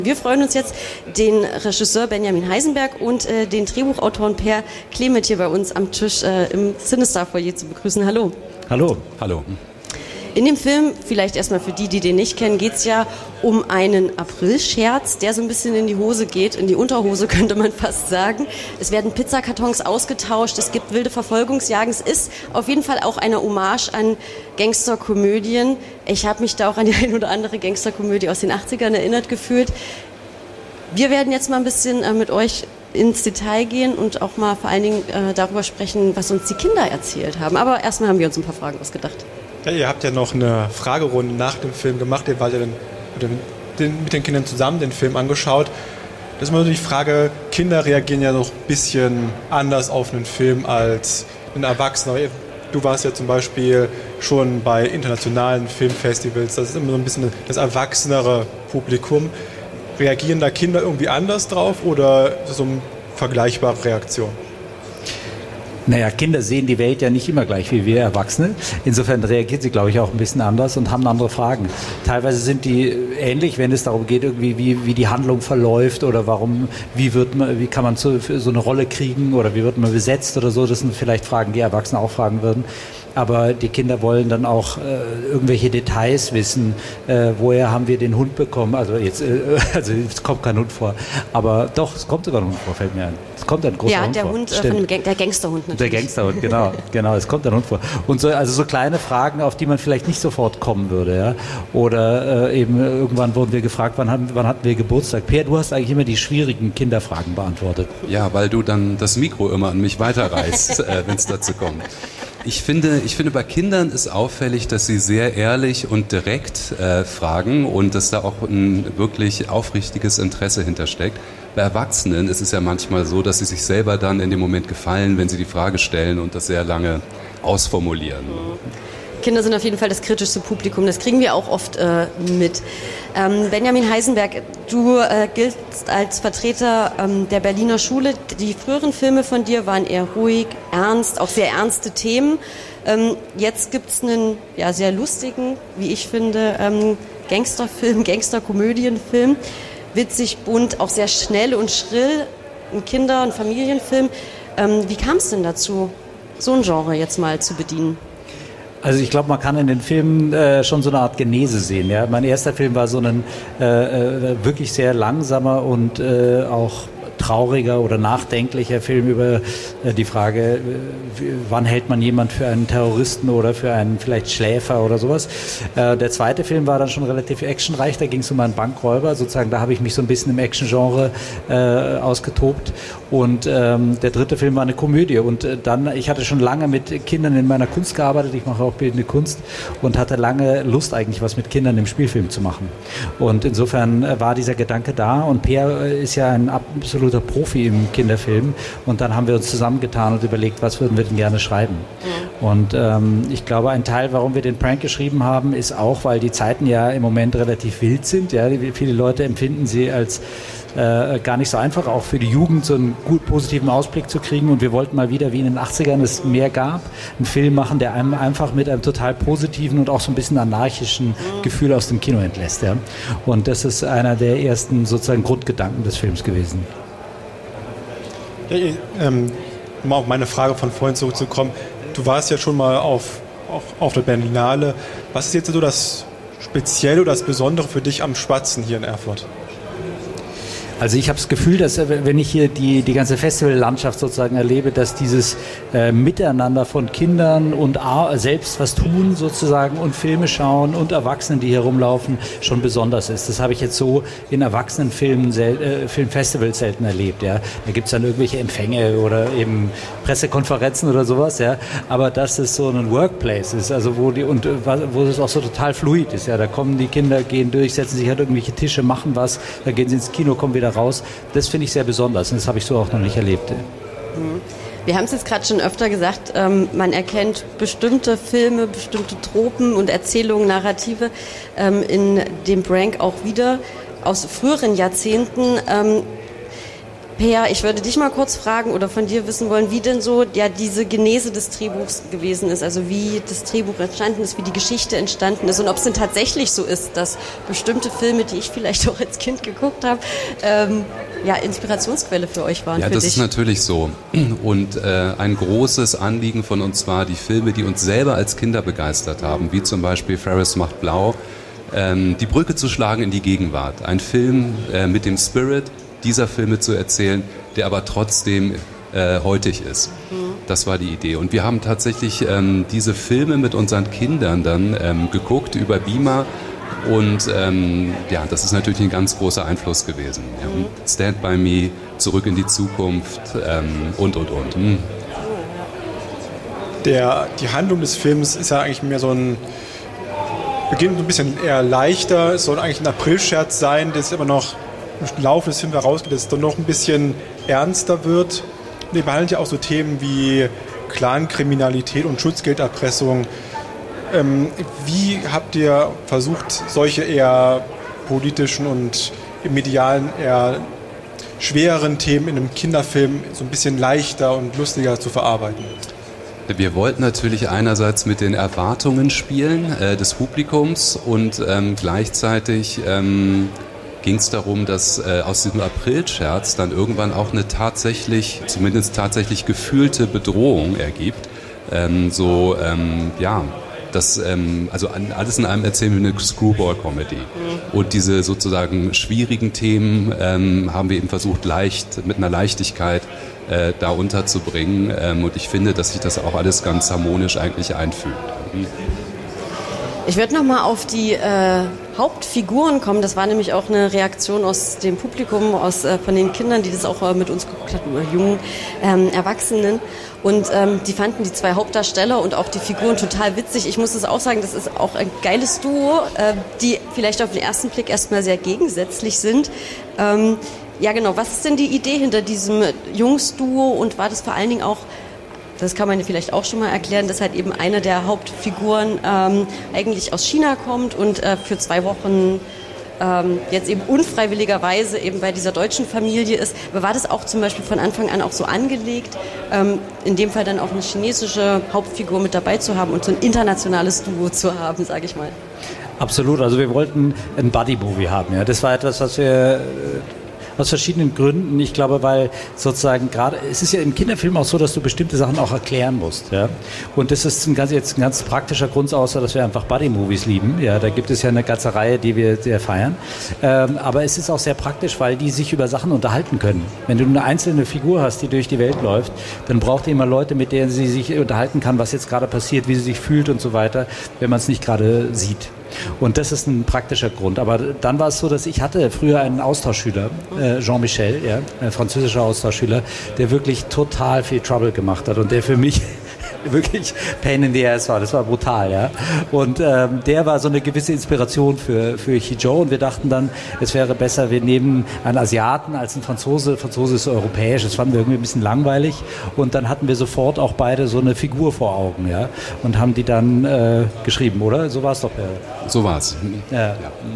Wir freuen uns jetzt, den Regisseur Benjamin Heisenberg und den Drehbuchautoren Per Clement hier bei uns am Tisch im Cinestar-Foyer zu begrüßen. Hallo. Hallo. Hallo. In dem Film, vielleicht erstmal für die den nicht kennen, geht es ja um einen Aprilscherz, der so ein bisschen in die Hose geht, in die Unterhose könnte man fast sagen. Es werden Pizzakartons ausgetauscht, es gibt wilde Verfolgungsjagden. Es ist auf jeden Fall auch eine Hommage an Gangsterkomödien. Ich habe mich da auch an die ein oder andere Gangsterkomödie aus den 80ern erinnert gefühlt. Wir werden jetzt mal ein bisschen mit euch ins Detail gehen und auch mal vor allen Dingen darüber sprechen, was uns die Kinder erzählt haben. Aber erstmal haben wir uns ein paar Fragen ausgedacht. Ja, ihr habt ja noch eine Fragerunde nach dem Film gemacht. Ihr wart ja mit den Kindern zusammen den Film angeschaut. Das ist immer so die Frage, Kinder reagieren ja noch ein bisschen anders auf einen Film als ein Erwachsener. Du warst ja zum Beispiel schon bei internationalen Filmfestivals. Das ist immer so ein bisschen das erwachsenere Publikum. Reagieren da Kinder irgendwie anders drauf oder ist das so eine vergleichbare Reaktion? Naja, Kinder sehen die Welt ja nicht immer gleich wie wir Erwachsene. Insofern reagieren sie, glaube ich, auch ein bisschen anders und haben andere Fragen. Teilweise sind die ähnlich, wenn es darum geht, irgendwie wie die Handlung verläuft oder wie kann man so eine Rolle kriegen oder wie wird man besetzt oder so. Das sind vielleicht Fragen, die Erwachsene auch fragen würden. Aber die Kinder wollen dann auch irgendwelche Details wissen. Woher haben wir den Hund bekommen? Also jetzt kommt kein Hund vor. Aber doch, es kommt sogar ein Hund vor, fällt mir ein. Es kommt ein großer Hund vor. Ja, der Hund, der Gangsterhund natürlich. Der Gangsterhund, genau, es kommt ein Hund vor. Und so kleine Fragen, auf die man vielleicht nicht sofort kommen würde. Ja? Oder eben irgendwann wurden wir gefragt, wann hatten wir Geburtstag? Per, du hast eigentlich immer die schwierigen Kinderfragen beantwortet. Ja, weil du dann das Mikro immer an mich weiterreißt, wenn es dazu kommt. Ich finde, bei Kindern ist auffällig, dass sie sehr ehrlich und direkt fragen und dass da auch ein wirklich aufrichtiges Interesse hintersteckt. Bei Erwachsenen ist es ja manchmal so, dass sie sich selber dann in dem Moment gefallen, wenn sie die Frage stellen und das sehr lange ausformulieren. Kinder sind auf jeden Fall das kritischste Publikum, das kriegen wir auch oft mit. Benjamin Heisenberg, du giltst als Vertreter der Berliner Schule. Die früheren Filme von dir waren eher ruhig, ernst, auch sehr ernste Themen. Jetzt gibt es einen sehr lustigen, wie ich finde, Gangsterfilm, Gangsterkomödienfilm. Witzig, bunt, auch sehr schnell und schrill, ein Kinder- und Familienfilm. Wie kam es denn dazu, so ein Genre jetzt mal zu bedienen? Also ich glaube, man kann in den Filmen schon so eine Art Genese sehen. Ja? Mein erster Film war so ein wirklich sehr langsamer und auch trauriger oder nachdenklicher Film über die Frage, wann hält man jemand für einen Terroristen oder für einen vielleicht Schläfer oder sowas. Der zweite Film war dann schon relativ actionreich, da ging es um einen Bankräuber, sozusagen, da habe ich mich so ein bisschen im Action-Genre ausgetobt. Und der dritte Film war eine Komödie. Und ich hatte schon lange mit Kindern in meiner Kunst gearbeitet, ich mache auch bildende Kunst und hatte lange Lust eigentlich, was mit Kindern im Spielfilm zu machen. Und insofern war dieser Gedanke da und Per ist ja ein absoluter Profi im Kinderfilm und dann haben wir uns zusammengetan und überlegt, was würden wir denn gerne schreiben. Mhm. Und ich glaube, ein Teil, warum wir den Prank geschrieben haben, ist auch, weil die Zeiten ja im Moment relativ wild sind. Ja? Viele Leute empfinden sie als gar nicht so einfach, auch für die Jugend so einen gut positiven Ausblick zu kriegen. Und wir wollten mal wieder, wie in den 80ern es mehr gab, einen Film machen, der einem einfach mit einem total positiven und auch so ein bisschen anarchischen Gefühl aus dem Kino entlässt. Ja? Und das ist einer der ersten sozusagen Grundgedanken des Films gewesen. Ja, um auf meine Frage von vorhin zurückzukommen, du warst ja schon mal auf der Berlinale. Was ist jetzt so das Spezielle oder das Besondere für dich am Spatzen hier in Erfurt? Also ich habe das Gefühl, dass wenn ich hier die ganze Festivallandschaft sozusagen erlebe, dass dieses Miteinander von Kindern und selbst was tun sozusagen und Filme schauen und Erwachsenen, die hier rumlaufen, schon besonders ist. Das habe ich jetzt so in Erwachsenenfilmen, Filmfestivals selten erlebt. Ja. Da gibt es dann irgendwelche Empfänge oder eben Pressekonferenzen oder sowas. Ja. Aber dass es so ein Workplace ist, also wo es auch so total fluid ist. Ja. Da kommen die Kinder, gehen durch, setzen sich an irgendwelche Tische, machen was, dann gehen sie ins Kino, kommen wieder raus. Das finde ich sehr besonders und das habe ich so auch noch nicht erlebt. Wir haben es jetzt gerade schon öfter gesagt, man erkennt bestimmte Filme, bestimmte Tropen und Erzählungen, Narrative in dem Prank auch wieder aus früheren Jahrzehnten. Peer, ich würde dich mal kurz fragen oder von dir wissen wollen, wie denn so diese Genese des Drehbuchs gewesen ist, also wie das Drehbuch entstanden ist, wie die Geschichte entstanden ist und ob es denn tatsächlich so ist, dass bestimmte Filme, die ich vielleicht auch als Kind geguckt habe, Inspirationsquelle für euch waren. Ja, das ist natürlich so. Und ein großes Anliegen von uns war, die Filme, die uns selber als Kinder begeistert haben, wie zum Beispiel Ferris macht blau, die Brücke zu schlagen in die Gegenwart. Ein Film mit dem Spirit dieser Filme zu erzählen, der aber trotzdem heutig ist. Das war die Idee. Und wir haben tatsächlich diese Filme mit unseren Kindern dann geguckt über Beamer. Und das ist natürlich ein ganz großer Einfluss gewesen. Ja. Stand by Me, Zurück in die Zukunft und. Die Handlung des Films ist ja eigentlich mehr beginnt so ein bisschen eher leichter. Es soll eigentlich ein Aprilscherz sein, der immer noch im Laufe des Films herausgeht, dass es dann noch ein bisschen ernster wird. Und ihr behandelt ja auch so Themen wie Clankriminalität und Schutzgelderpressung. Wie habt ihr versucht, solche eher politischen und im medialen eher schwereren Themen in einem Kinderfilm so ein bisschen leichter und lustiger zu verarbeiten? Wir wollten natürlich einerseits mit den Erwartungen spielen des Publikums und gleichzeitig ging es darum, dass aus diesem Aprilscherz dann irgendwann auch eine zumindest tatsächlich gefühlte Bedrohung ergibt. Alles in einem erzählen wir eine Screwball-Comedy. Und diese sozusagen schwierigen Themen haben wir eben versucht, mit einer Leichtigkeit da unterzubringen. Und ich finde, dass sich das auch alles ganz harmonisch eigentlich einfügt. Ich würde nochmal auf die Hauptfiguren kommen. Das war nämlich auch eine Reaktion aus dem Publikum, von den Kindern, die das auch mit uns geguckt hatten, oder jungen Erwachsenen. Und die fanden die zwei Hauptdarsteller und auch die Figuren total witzig. Ich muss es auch sagen, das ist auch ein geiles Duo, die vielleicht auf den ersten Blick erstmal sehr gegensätzlich sind. Was ist denn die Idee hinter diesem Jungsduo und war das vor allen Dingen auch, das kann man vielleicht auch schon mal erklären, dass halt eben eine der Hauptfiguren eigentlich aus China kommt und für 2 Wochen jetzt eben unfreiwilligerweise eben bei dieser deutschen Familie ist. Aber war das auch zum Beispiel von Anfang an auch so angelegt, in dem Fall dann auch eine chinesische Hauptfigur mit dabei zu haben und so ein internationales Duo zu haben, sage ich mal? Absolut, also wir wollten ein Buddy-Movie haben. Ja. Das war etwas, was wir aus verschiedenen Gründen. Ich glaube, weil sozusagen gerade, es ist ja im Kinderfilm auch so, dass du bestimmte Sachen auch erklären musst. Ja? Und das ist jetzt ein ganz praktischer Grund, außer dass wir einfach Buddy-Movies lieben. Ja, da gibt es ja eine ganze Reihe, die wir sehr feiern. Aber es ist auch sehr praktisch, weil die sich über Sachen unterhalten können. Wenn du eine einzelne Figur hast, die durch die Welt läuft, dann braucht ihr immer Leute, mit denen sie sich unterhalten kann, was jetzt gerade passiert, wie sie sich fühlt und so weiter, wenn man es nicht gerade sieht. Und das ist ein praktischer Grund. Aber dann war es so, dass ich hatte früher einen Austauschschüler, Jean-Michel, ein französischer Austauschschüler, der wirklich total viel Trouble gemacht hat und der für mich wirklich Pain in the Ass war. Das war brutal, ja. Und der war so eine gewisse Inspiration für Hee-Jo und wir dachten dann, es wäre besser, wir nehmen einen Asiaten als einen Franzose. Franzose ist europäisch, das fanden wir irgendwie ein bisschen langweilig und dann hatten wir sofort auch beide so eine Figur vor Augen, ja, und haben die dann geschrieben, oder? So war es doch. So war es. Ja.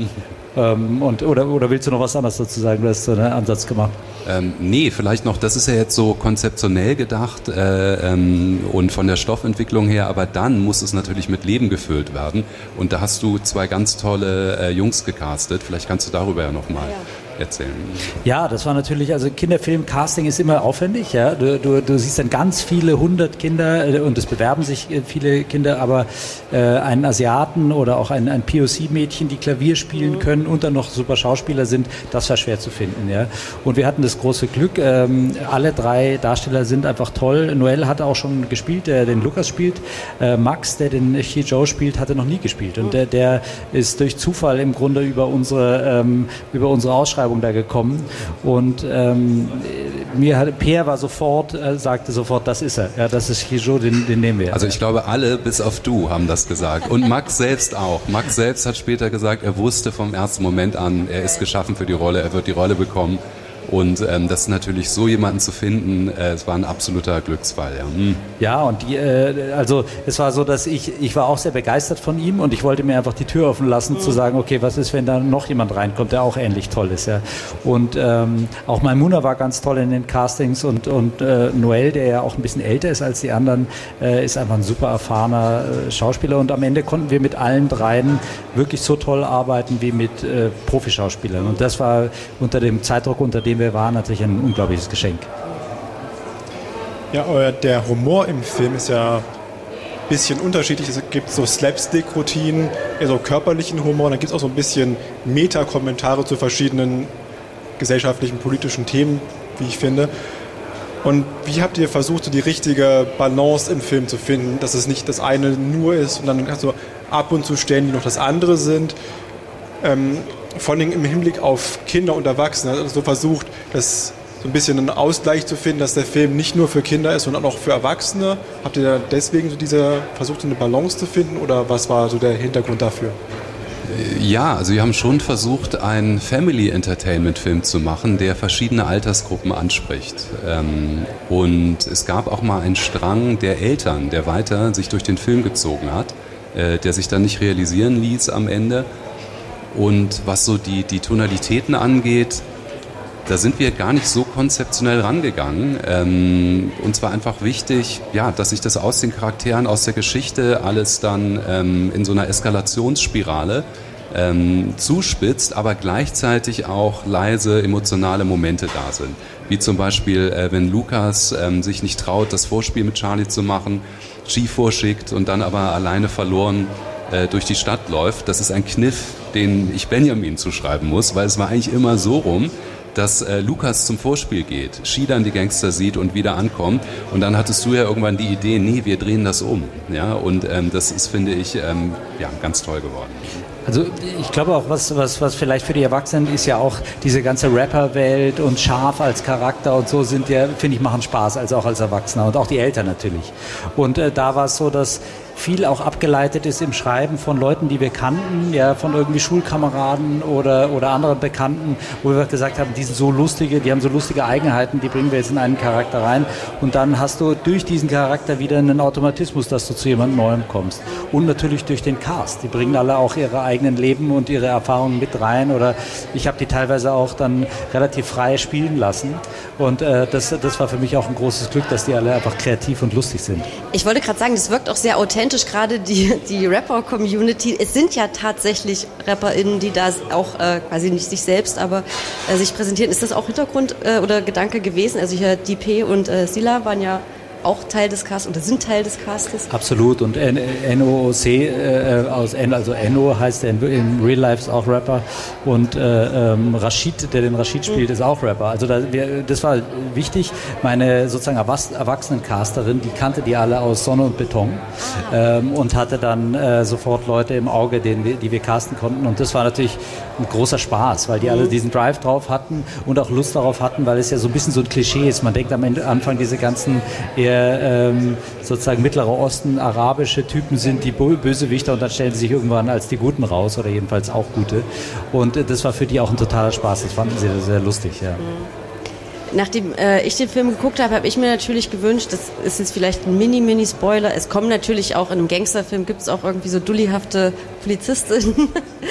Oder willst du noch was anderes dazu sagen? Du hast so einen Ansatz gemacht. Nee, vielleicht noch, das ist ja jetzt so konzeptionell gedacht und von der Stoffentwicklung her, aber dann muss es natürlich mit Leben gefüllt werden und da hast du 2 ganz tolle Jungs gecastet. Vielleicht kannst du darüber ja nochmal erzählen. Ja, das war natürlich, also Kinderfilm-Casting ist immer aufwendig. Ja? Du siehst dann ganz viele 100 Kinder und es bewerben sich viele Kinder, aber einen Asiaten oder auch ein POC-Mädchen, die Klavier spielen können und dann noch super Schauspieler sind, das war schwer zu finden. Ja? Und wir hatten das große Glück, alle 3 Darsteller sind einfach toll. Noel hat auch schon gespielt, der den Lukas spielt. Max, der den Hee-Jo spielt, hatte noch nie gespielt. Und der ist durch Zufall im Grunde über unsere Ausschreibung da gekommen und Peer war sagte sofort, das ist er. Ja, das ist Hee-Jo, den nehmen wir. Also ich glaube, alle bis auf du haben das gesagt. Und Max selbst auch. Max selbst hat später gesagt, er wusste vom ersten Moment an, er ist geschaffen für die Rolle, er wird die Rolle bekommen. Und das ist natürlich so jemanden zu finden, es war ein absoluter Glücksfall. Ja, und also es war so, dass ich war auch sehr begeistert von ihm und ich wollte mir einfach die Tür offen lassen, zu sagen, okay, was ist, wenn da noch jemand reinkommt, der auch ähnlich toll ist. Ja. Und auch Maimouna war ganz toll in den Castings und Noel, der ja auch ein bisschen älter ist als die anderen, ist einfach ein super erfahrener Schauspieler und am Ende konnten wir mit allen dreien wirklich so toll arbeiten wie mit Profischauspielern. Und das war unter dem Zeitdruck, unter dem wir waren, natürlich ein unglaubliches Geschenk. Ja, der Humor im Film ist ja ein bisschen unterschiedlich. Es gibt so Slapstick-Routinen, eher so körperlichen Humor, dann gibt es auch so ein bisschen Meta-Kommentare zu verschiedenen gesellschaftlichen, politischen Themen, wie ich finde. Und wie habt ihr versucht, so die richtige Balance im Film zu finden, dass es nicht das eine nur ist und dann hast du ab und zu Stellen, die noch das andere sind? Vor allem im Hinblick auf Kinder und Erwachsene, also so versucht, das so ein bisschen einen Ausgleich zu finden, dass der Film nicht nur für Kinder ist, sondern auch für Erwachsene. Habt ihr da deswegen so versucht, so eine Balance zu finden oder was war so der Hintergrund dafür? Ja, also wir haben schon versucht, einen Family-Entertainment-Film zu machen, der verschiedene Altersgruppen anspricht. Und es gab auch mal einen Strang der Eltern, der weiter sich durch den Film gezogen hat, der sich dann nicht realisieren ließ am Ende. Und was so die Tonalitäten angeht, da sind wir gar nicht so konzeptionell rangegangen. Uns war einfach wichtig, ja, dass sich das aus den Charakteren, aus der Geschichte alles dann in so einer Eskalationsspirale zuspitzt, aber gleichzeitig auch leise emotionale Momente da sind. Wie zum Beispiel, wenn Lukas sich nicht traut, das Vorspiel mit Charlie zu machen, Chi vorschickt und dann aber alleine verloren durch die Stadt läuft. Das ist ein Kniff, den ich Benjamin zuschreiben muss, weil es war eigentlich immer so rum, dass Lukas zum Vorspiel geht, Chi dann die Gangster sieht und wieder ankommt und dann hattest du ja irgendwann die Idee, nee, wir drehen das um. Ja? Und das ist, finde ich, ganz toll geworden. Also ich glaube auch, was vielleicht für die Erwachsenen ist ja auch diese ganze Rapper-Welt und Schaf als Charakter und so sind ja, finde ich, machen Spaß, also auch als Erwachsener und auch die Eltern natürlich. Und da war es so, dass viel auch abgeleitet ist im Schreiben von Leuten, die wir kannten, ja, von irgendwie Schulkameraden oder anderen Bekannten, wo wir gesagt haben, die haben so lustige Eigenheiten, die bringen wir jetzt in einen Charakter rein und dann hast du durch diesen Charakter wieder einen Automatismus, dass du zu jemand Neuem kommst. Und natürlich durch den Cast, die bringen alle auch ihre eigenen Leben und ihre Erfahrungen mit rein oder ich habe die teilweise auch dann relativ frei spielen lassen und das war für mich auch ein großes Glück, dass die alle einfach kreativ und lustig sind. Ich wollte gerade sagen, das wirkt auch sehr authentisch, gerade die Rapper-Community. Es sind ja tatsächlich RapperInnen, die da auch quasi nicht sich selbst, aber sich präsentieren. Ist das auch Hintergrund oder Gedanke gewesen? Also hier DP und Sila waren ja auch Teil des Casts oder sind Teil des Castes? Absolut und NOC also Enno heißt er in Real Life ist auch Rapper und Rashid, der den Rashid spielt, ist auch Rapper. Also das war wichtig. Meine sozusagen Erwachsenencasterin, die kannte die alle aus Sonne und Beton und hatte dann sofort Leute im Auge, die wir casten konnten und das war natürlich ein großer Spaß, weil die alle diesen Drive drauf hatten und auch Lust darauf hatten, weil es ja so ein bisschen so ein Klischee ist. Man denkt am Anfang diese ganzen eher sozusagen Mittlerer Osten arabische Typen sind die Bösewichter und dann stellen sie sich irgendwann als die Guten raus oder jedenfalls auch Gute und das war für die auch ein totaler Spaß, das fanden sie sehr lustig, ja. Nachdem ich den Film geguckt habe, habe ich mir natürlich gewünscht, das ist jetzt vielleicht ein Mini-Spoiler, es kommen natürlich auch in einem Gangsterfilm, gibt es auch irgendwie so dullihafte Polizistinnen.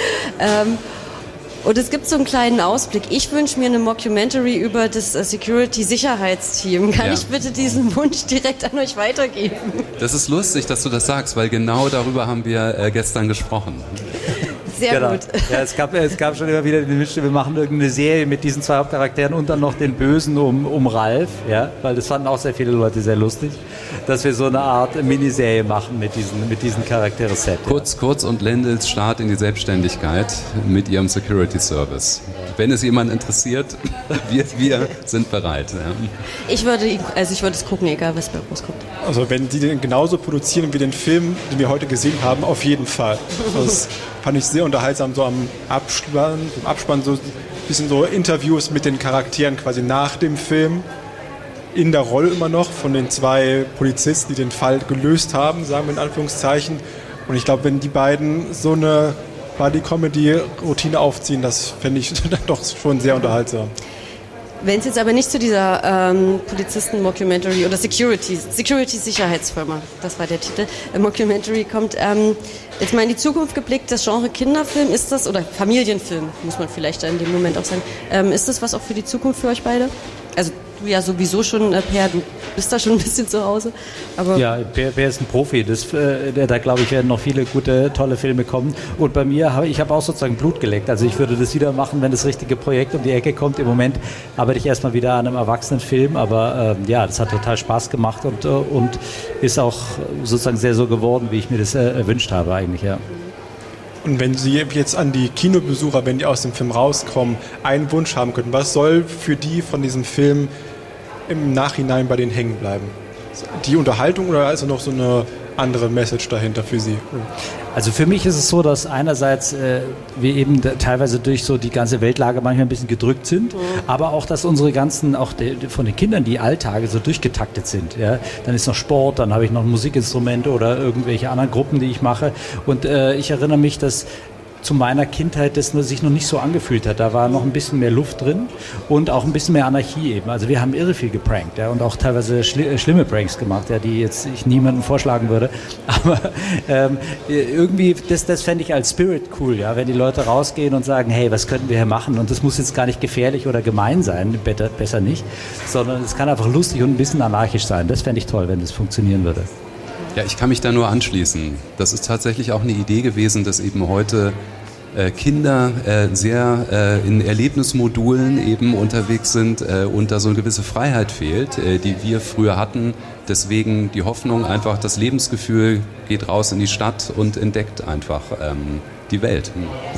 Und es gibt so einen kleinen Ausblick. Ich wünsche mir eine Mockumentary über das Security-Sicherheitsteam. Kann ich bitte diesen Wunsch direkt an euch weitergeben? Das ist lustig, dass du das sagst, weil genau darüber haben wir gestern gesprochen. Sehr gut. Ja, es gab schon immer wieder den Wunsch, wir machen irgendeine Serie mit diesen zwei Hauptcharakteren und dann noch den Bösen um Ralf, ja, weil das fanden auch sehr viele Leute sehr lustig, dass wir so eine Art Miniserie machen mit diesen Charaktere-Set. Kurz und Lendls Start in die Selbstständigkeit mit ihrem Security Service. Wenn es jemand interessiert, wir sind bereit. Ja. Ich würde es gucken, egal was bei rauskommt. Also wenn die den genauso produzieren wie den Film, den wir heute gesehen haben, auf jeden Fall. Das fand ich sehr unterhaltsam, so am Abspann so ein bisschen so Interviews mit den Charakteren quasi nach dem Film. In der Rolle immer noch von den zwei Polizisten, die den Fall gelöst haben, sagen wir in Anführungszeichen. Und ich glaube, wenn die beiden so eine Buddy-Comedy-Routine aufziehen, das fände ich doch schon sehr unterhaltsam. Wenn es jetzt aber nicht zu dieser Polizisten-Mockumentary oder Security-Sicherheitsfirma, das war der Titel, Mockumentary kommt, jetzt mal in die Zukunft geblickt, das Genre Kinderfilm, ist das, oder Familienfilm, muss man vielleicht in dem Moment auch sagen, ist das was auch für die Zukunft für euch beide? Also du ja sowieso schon, Per, du bist da schon ein bisschen zu Hause. Aber ja, Per ist ein Profi. Da glaube ich, werden noch viele gute, tolle Filme kommen. Und bei mir, ich habe auch sozusagen Blut geleckt. Also ich würde das wieder machen, wenn das richtige Projekt um die Ecke kommt. Im Moment arbeite ich erstmal wieder an einem Erwachsenenfilm. Aber ja, das hat total Spaß gemacht und ist auch sozusagen sehr so geworden, wie ich mir das erwünscht habe eigentlich, ja. Und wenn Sie jetzt an die Kinobesucher, wenn die aus dem Film rauskommen, einen Wunsch haben könnten, was soll für die von diesem Film im Nachhinein bei denen hängen bleiben? Die Unterhaltung oder also noch so eine andere Message dahinter für Sie? Also für mich ist es so, dass einerseits wir eben teilweise durch so die ganze Weltlage manchmal ein bisschen gedrückt sind, aber auch, dass unsere ganzen, auch von den Kindern, die Alltage so durchgetaktet sind. Ja? Dann ist noch Sport, dann habe ich noch Musikinstrumente oder irgendwelche anderen Gruppen, die ich mache. Und ich erinnere mich, dass zu meiner Kindheit das sich noch nicht so angefühlt hat. Da war noch ein bisschen mehr Luft drin und auch ein bisschen mehr Anarchie eben. Also wir haben irre viel geprankt, ja, und auch teilweise schlimme Pranks gemacht, ja, die jetzt ich niemandem vorschlagen würde. Aber irgendwie, das fände ich als Spirit cool, ja, wenn die Leute rausgehen und sagen, hey, was könnten wir hier machen? Und das muss jetzt gar nicht gefährlich oder gemein sein, besser nicht, sondern es kann einfach lustig und ein bisschen anarchisch sein. Das fände ich toll, wenn das funktionieren würde. Ja, ich kann mich da nur anschließen. Das ist tatsächlich auch eine Idee gewesen, dass eben heute Kinder sehr in Erlebnismodulen eben unterwegs sind und da so eine gewisse Freiheit fehlt, die wir früher hatten. Deswegen die Hoffnung, einfach das Lebensgefühl geht raus in die Stadt und entdeckt einfach die Welt.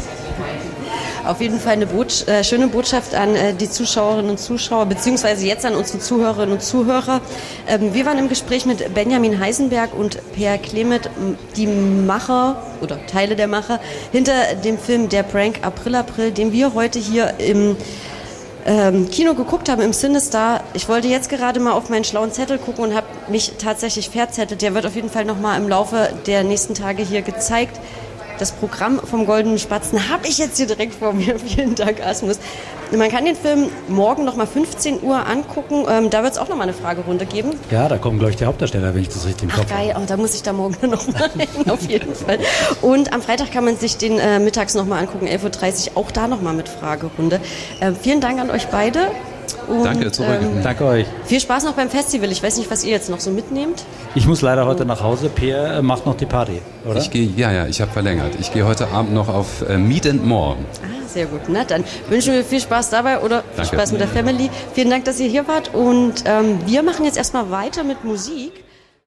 Auf jeden Fall eine schöne Botschaft an die Zuschauerinnen und Zuschauer, beziehungsweise jetzt an unsere Zuhörerinnen und Zuhörer. Wir waren im Gespräch mit Benjamin Heisenberg und Per Klemet, die Macher oder Teile der Macher hinter dem Film Der Prank April, den wir heute hier im Kino geguckt haben, im Cinestar. Ich wollte jetzt gerade mal auf meinen schlauen Zettel gucken und habe mich tatsächlich verzettelt. Der wird auf jeden Fall nochmal im Laufe der nächsten Tage hier gezeigt. Das Programm vom Goldenen Spatzen habe ich jetzt hier direkt vor mir. Vielen Dank, Asmus. Man kann den Film morgen nochmal 15 Uhr angucken. Da wird es auch nochmal eine Fragerunde geben. Ja, da kommen, glaube ich, die Hauptdarsteller, wenn ich das richtig im Kopf habe. Geil, da muss ich da morgen nochmal hin, auf jeden Fall. Und am Freitag kann man sich den mittags nochmal angucken, 11.30 Uhr, auch da nochmal mit Fragerunde. Vielen Dank an euch beide. Und, danke, zurück. Danke euch. Viel Spaß noch beim Festival. Ich weiß nicht, was ihr jetzt noch so mitnehmt. Ich muss leider heute nach Hause. Per macht noch die Party, oder? Ich habe verlängert. Ich gehe heute Abend noch auf Meet and More. Sehr gut. Na, dann wünschen wir viel Spaß dabei oder viel Spaß mit der Family. Vielen Dank, dass ihr hier wart. Und wir machen jetzt erstmal weiter mit Musik.